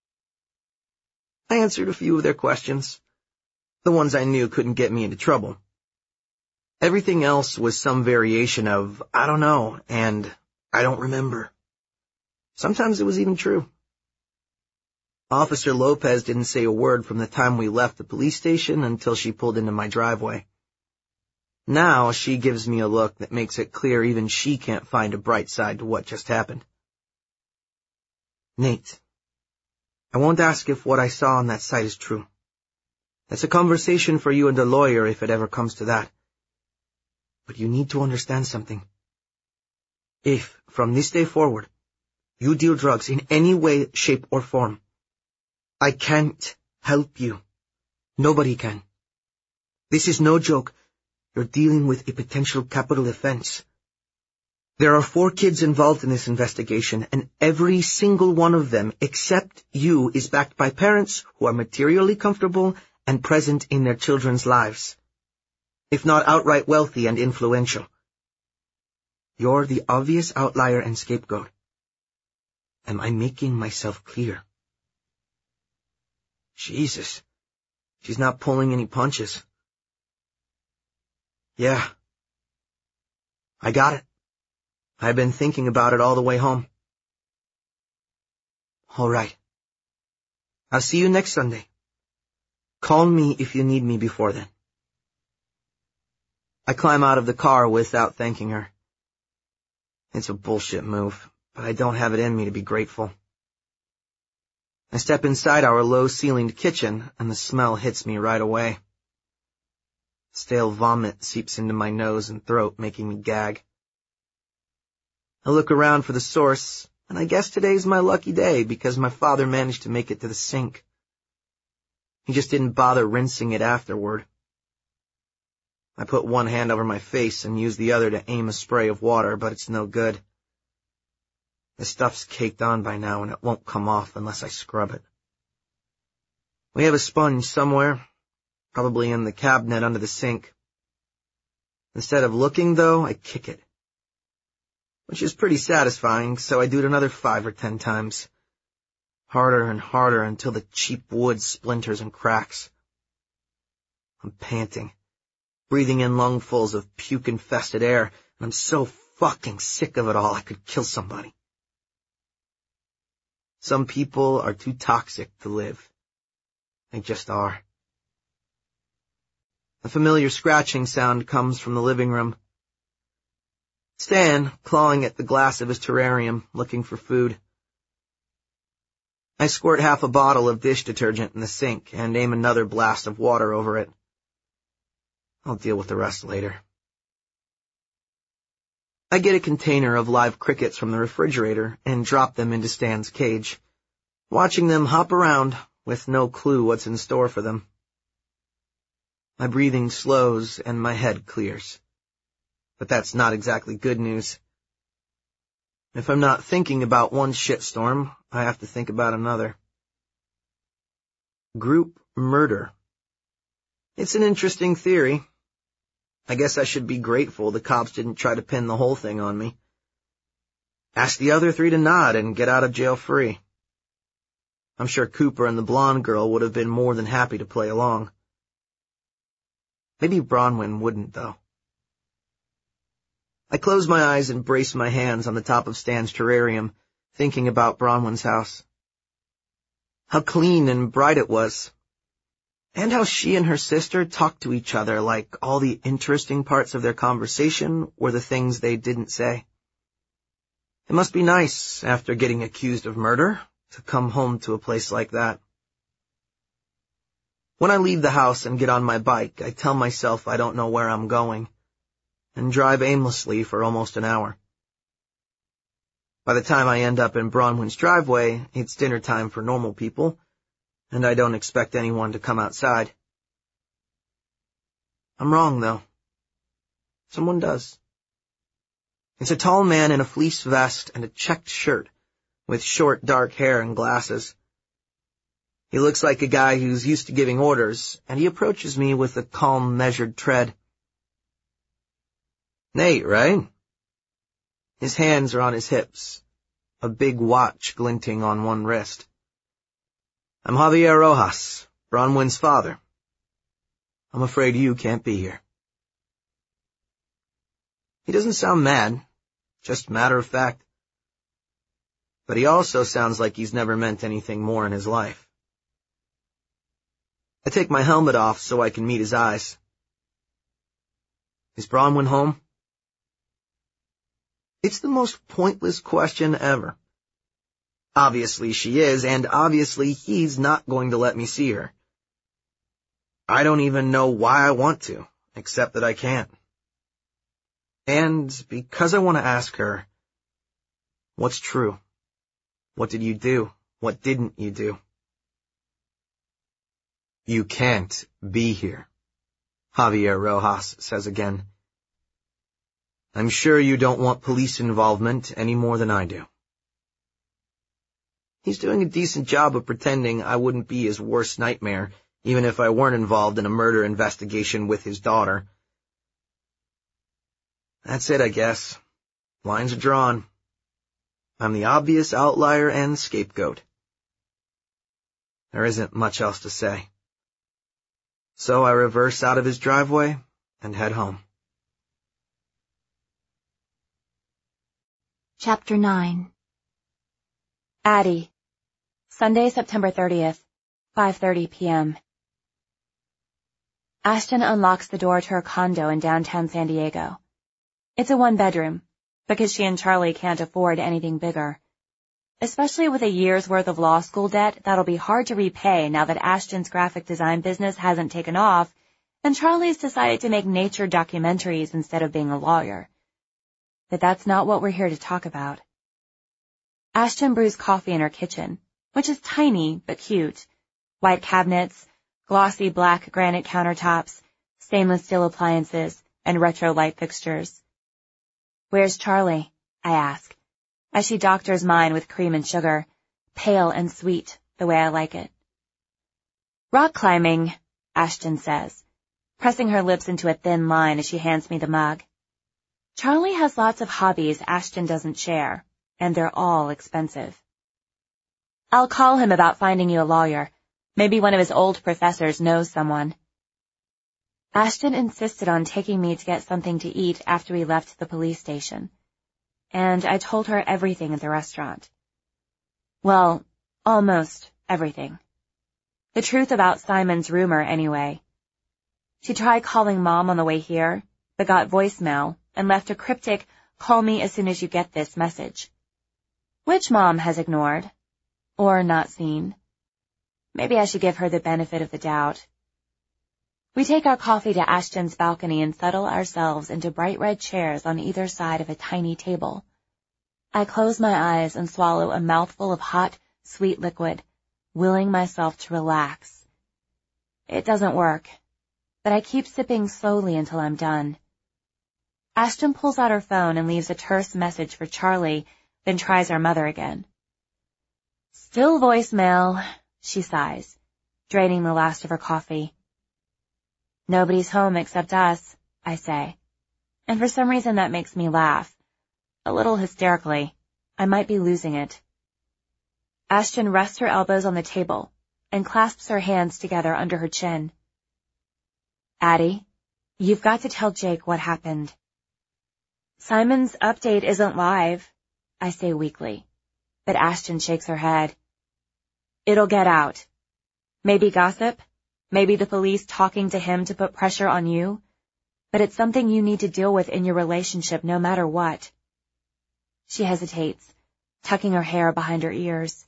[SPEAKER 2] I answered a few of their questions, the ones I knew couldn't get me into trouble. Everything else was some variation of, I don't know, and I don't remember. Sometimes it was even true. Officer Lopez didn't say a word from the time we left the police station until she pulled into my driveway. Now she gives me a look that makes it clear even she can't find a bright side to what just happened. Nate, I won't ask if what I saw on that site is true. That's a conversation for you and the lawyer if it ever comes to that. But you need to understand something. If, from this day forward, you deal drugs in any way, shape, or form, I can't help you. Nobody can. This is no joke. You're dealing with a potential capital offense. There are four kids involved in this investigation, and every single one of them, except you, is backed by parents who are materially comfortable and present in their children's lives, if not outright wealthy and influential. You're the obvious outlier and scapegoat. Am I making myself clear? Jesus, she's not pulling any punches. Yeah. I got it. I've been thinking about it all the way home. All right. I'll see you next Sunday. Call me if you need me before then. I climb out of the car without thanking her. It's a bullshit move, but I don't have it in me to be grateful. I step inside our low-ceilinged kitchen, and the smell hits me right away. Stale vomit seeps into my nose and throat, making me gag. I look around for the source, and I guess today's my lucky day because my father managed to make it to the sink. He just didn't bother rinsing it afterward. I put one hand over my face and use the other to aim a spray of water, but it's no good. The stuff's caked on by now, and it won't come off unless I scrub it. We have a sponge somewhere, probably in the cabinet under the sink. Instead of looking, though, I kick it, which is pretty satisfying, so I do it another five or ten times. Harder and harder until the cheap wood splinters and cracks. I'm panting, breathing in lungfuls of puke-infested air, and I'm so fucking sick of it all I could kill somebody. Some people are too toxic to live. They just are. A familiar scratching sound comes from the living room. Stan, clawing at the glass of his terrarium, looking for food. I squirt half a bottle of dish detergent in the sink and aim another blast of water over it. I'll deal with the rest later. I get a container of live crickets from the refrigerator and drop them into Stan's cage, watching them hop around with no clue what's in store for them. My breathing slows and my head clears. But that's not exactly good news. If I'm not thinking about one shitstorm, I have to think about another. Group murder. It's an interesting theory. I guess I should be grateful the cops didn't try to pin the whole thing on me. Ask the other three to nod and get out of jail free. I'm sure Cooper and the blonde girl would have been more than happy to play along. Maybe Bronwyn wouldn't, though. I close my eyes and brace my hands on the top of Stan's terrarium, thinking about Bronwyn's house. How clean and bright it was. And how she and her sister talked to each other like all the interesting parts of their conversation were the things they didn't say. It must be nice, after getting accused of murder, to come home to a place like that. When I leave the house and get on my bike, I tell myself I don't know where I'm going, and drive aimlessly for almost an hour. By the time I end up in Bronwyn's driveway, it's dinner time for normal people, and I don't expect anyone to come outside. I'm wrong, though. Someone does. It's a tall man in a fleece vest and a checked shirt, with short dark hair and glasses. He looks like a guy who's used to giving orders, and he approaches me with a calm, measured tread. Nate, right? His hands are on his hips, a big watch glinting on one wrist. I'm Javier Rojas, Bronwyn's father. I'm afraid you can't be here. He doesn't sound mad, just matter of fact. But he also sounds like he's never meant anything more in his life. I take my helmet off so I can meet his eyes. Is Bronwyn home? It's the most pointless question ever. Obviously she is, and obviously he's not going to let me see her. I don't even know why I want to, except that I can't. And because I want to ask her, what's true? What did you do? What didn't you do? You can't be here, Javier Rojas says again. I'm sure you don't want police involvement any more than I do. He's doing a decent job of pretending I wouldn't be his worst nightmare, even if I weren't involved in a murder investigation with his daughter. That's it, I guess. Lines are drawn. I'm the obvious outlier and scapegoat. There isn't much else to say. So I reverse out of his driveway and head home.
[SPEAKER 4] Chapter nine.
[SPEAKER 5] Addie. Sunday, September thirtieth, five thirty p.m. Ashton unlocks the door to her condo in downtown San Diego. It's a one-bedroom, because she and Charlie can't afford anything bigger. Especially with a year's worth of law school debt that'll be hard to repay now that Ashton's graphic design business hasn't taken off, and Charlie's decided to make nature documentaries instead of being a lawyer. But that's not what we're here to talk about. Ashton brews coffee in her kitchen, which is tiny but cute. White cabinets, glossy black granite countertops, stainless steel appliances, and retro light fixtures. "Where's Charlie?" I ask, as she doctors mine with cream and sugar, pale and sweet, the way I like it. "Rock climbing," Ashton says, pressing her lips into a thin line as she hands me the mug. Charlie has lots of hobbies Ashton doesn't share, and they're all expensive. "I'll call him about finding you a lawyer. Maybe one of his old professors knows someone." Ashton insisted on taking me to get something to eat after we left the police station, and I told her everything at the restaurant. Well, almost everything. The truth about Simon's rumor, anyway. She tried calling Mom on the way here, but got voicemail and left a cryptic, "Call me as soon as you get this" message, which Mom has ignored, or not seen. Maybe I should give her the benefit of the doubt. We take our coffee to Ashton's balcony and settle ourselves into bright red chairs on either side of a tiny table. I close my eyes and swallow a mouthful of hot, sweet liquid, willing myself to relax. It doesn't work, but I keep sipping slowly until I'm done. Ashton pulls out her phone and leaves a terse message for Charlie, then tries our mother again. "Still voicemail," she sighs, draining the last of her coffee. "Nobody's home except us," I say, and for some reason that makes me laugh. A little hysterically. I might be losing it. Ashton rests her elbows on the table and clasps her hands together under her chin. "Addie, you've got to tell Jake what happened." "Simon's update isn't live," I say weakly, but Ashton shakes her head. "It'll get out. Maybe gossip, maybe the police talking to him to put pressure on you, but it's something you need to deal with in your relationship no matter what." She hesitates, tucking her hair behind her ears.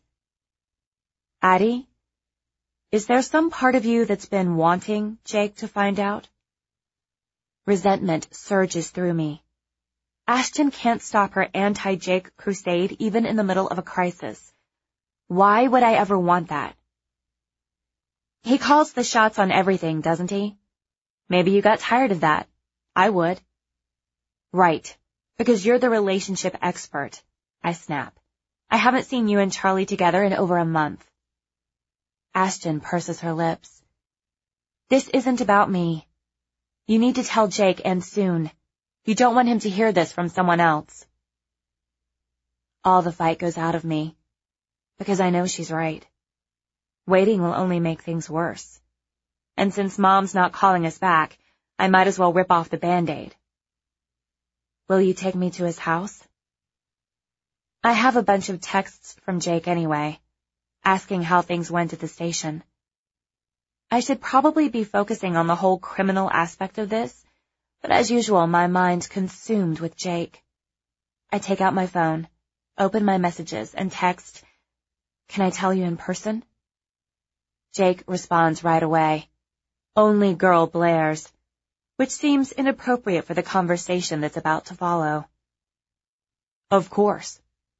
[SPEAKER 5] "Addie, is there some part of you that's been wanting Jake to find out?" Resentment surges through me. Ashton can't stop her anti-Jake crusade even in the middle of a crisis. Why would I ever want that? "He calls the shots on everything, doesn't he? Maybe you got tired of that. I would." "Right, because you're the relationship expert," I snap. "I haven't seen you and Charlie together in over a month." Ashton purses her lips. "This isn't about me. You need to tell Jake, and soon. You don't want him to hear this from someone else." All the fight goes out of me, because I know she's right. Waiting will only make things worse. And since Mom's not calling us back, I might as well rip off the Band-Aid. "Will you take me to his house?" I have a bunch of texts from Jake anyway, asking how things went at the station. I should probably be focusing on the whole criminal aspect of this, but as usual, my mind's consumed with Jake. I take out my phone, open my messages, and text, "Can I tell you in person?" Jake responds right away. Only girl blares, which seems inappropriate for the conversation that's about to follow. "Of course."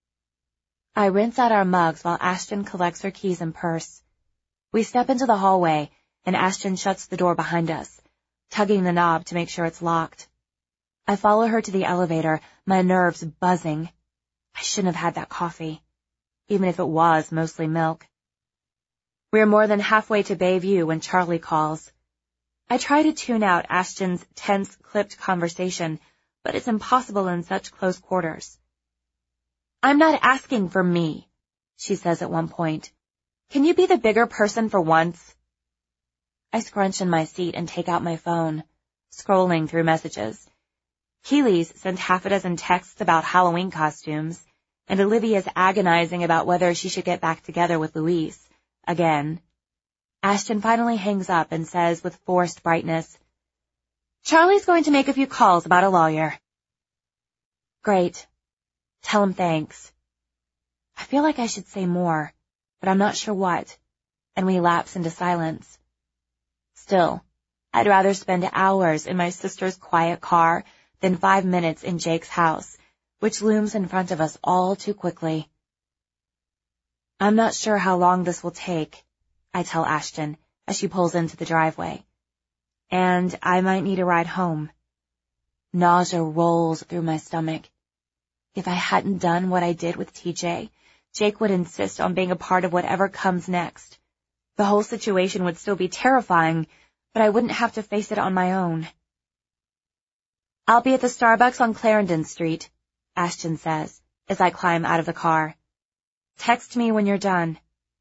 [SPEAKER 5] I rinse out our mugs while Ashton collects her keys and purse. We step into the hallway, and Ashton shuts the door behind us, tugging the knob to make sure it's locked. I follow her to the elevator, my nerves buzzing. I shouldn't have had that coffee, even if it was mostly milk. We're more than halfway to Bayview when Charlie calls. I try to tune out Ashton's tense, clipped conversation, but it's impossible in such close quarters. "I'm not asking for me," she says at one point. "Can you be the bigger person for once?" I scrunch in my seat and take out my phone, scrolling through messages. Keely's sent half a dozen texts about Halloween costumes, and Olivia's agonizing about whether she should get back together with Luis, again. Ashton finally hangs up and says with forced brightness, "Charlie's going to make a few calls about a lawyer." Great. Tell him thanks. I feel like I should say more, but I'm not sure what, and we lapse into silence. Still, I'd rather spend hours in my sister's quiet car than five minutes in Jake's house, which looms in front of us all too quickly. I'm not sure how long this will take, I tell Ashton as she pulls into the driveway. And I might need a ride home. Nausea rolls through my stomach. If I hadn't done what I did with T J, Jake would insist on being a part of whatever comes next. The whole situation would still be terrifying, but I wouldn't have to face it on my own. I'll be at the Starbucks on Clarendon Street, Ashton says, as I climb out of the car. Text me when you're done.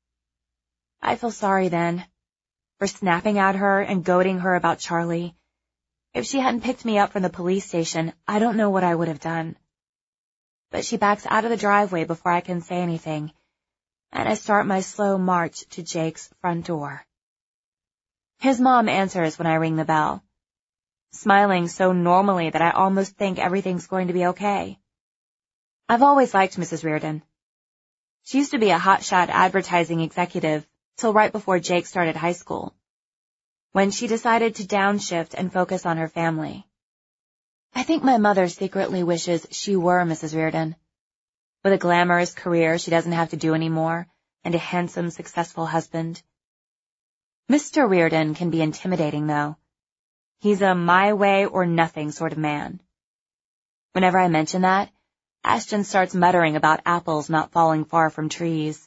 [SPEAKER 5] I feel sorry then, for snapping at her and goading her about Charlie. If she hadn't picked me up from the police station, I don't know what I would have done. But she backs out of the driveway before I can say anything, and I start my slow march to Jake's front door. His mom answers when I ring the bell, smiling so normally that I almost think everything's going to be okay. I've always liked Missus Reardon. She used to be a hotshot advertising executive till right before Jake started high school, when she decided to downshift and focus on her family. I think my mother secretly wishes she were Missus Reardon. With a glamorous career she doesn't have to do anymore, and a handsome, successful husband. Mister Reardon can be intimidating, though. He's a my way or nothing sort of man. Whenever I mention that, Ashton starts muttering about apples not falling far from trees.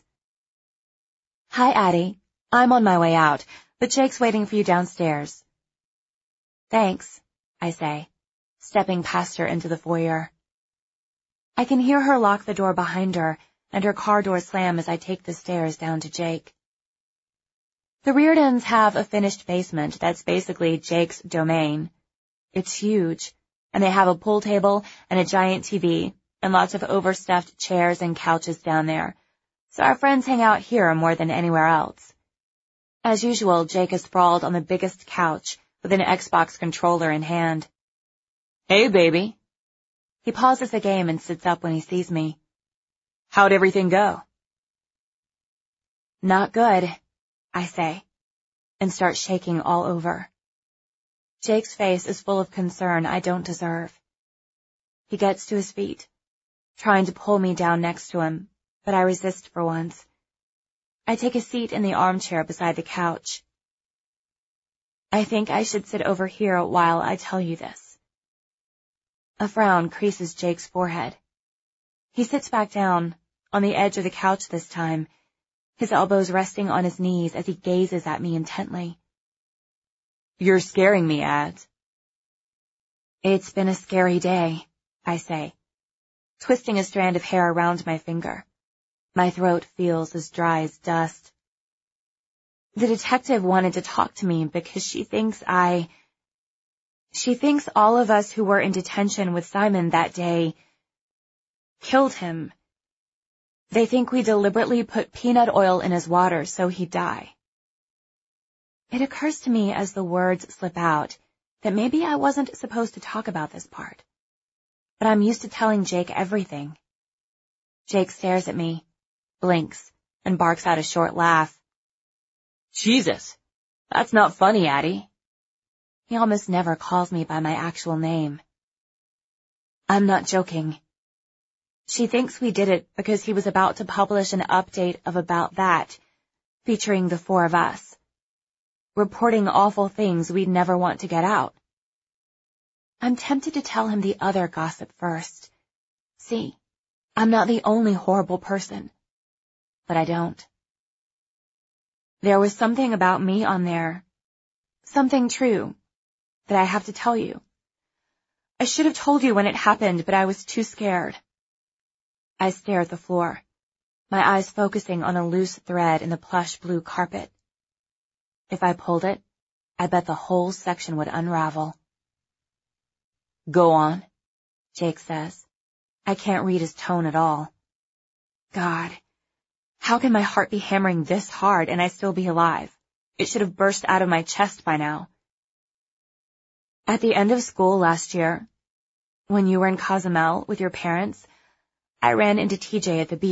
[SPEAKER 5] Hi, Addie. I'm on my way out, but Jake's waiting for you downstairs. Thanks, I say, stepping past her into the foyer. I can hear her lock the door behind her and her car door slam as I take the stairs down to Jake. The Reardons have a finished basement that's basically Jake's domain. It's huge, and they have a pool table and a giant T V and lots of overstuffed chairs and couches down there, so our friends hang out here more than anywhere else. As usual, Jake is sprawled on the biggest couch with an Xbox controller in hand. Hey, baby. He pauses the game and sits up when he sees me. How'd everything go? Not good, I say, and start shaking all over. Jake's face is full of concern I don't deserve. He gets to his feet, trying to pull me down next to him, but I resist for once. I take a seat in the armchair beside the couch. I think I should sit over here while I tell you this. A frown creases Jake's forehead. He sits back down, on the edge of the couch this time, his elbows resting on his knees as he gazes at me intently. You're scaring me, Ads. It's been a scary day, I say, twisting a strand of hair around my finger. My throat feels as dry as dust. The detective wanted to talk to me because she thinks I... She thinks all of us who were in detention with Simon that day killed him. They think we deliberately put peanut oil in his water so he'd die. It occurs to me as the words slip out that maybe I wasn't supposed to talk about this part. But I'm used to telling Jake everything. Jake stares at me, blinks, and barks out a short laugh. Jesus, that's not funny, Addie. He almost never calls me by my actual name. I'm not joking. She thinks we did it because he was about to publish an update of About That, featuring the four of us, reporting awful things we'd never want to get out. I'm tempted to tell him the other gossip first. See, I'm not the only horrible person. But I don't. There was something about me on there, something true, that I have to tell you. I should have told you when it happened, but I was too scared. I stare at the floor, my eyes focusing on a loose thread in the plush blue carpet. If I pulled it, I bet the whole section would unravel. Go on, Jake says. I can't read his tone at all. God, how can my heart be hammering this hard and I still be alive? It should have burst out of my chest by now. At the end of school last year, When you were in Cozumel with your parents, I ran into T J at the beach.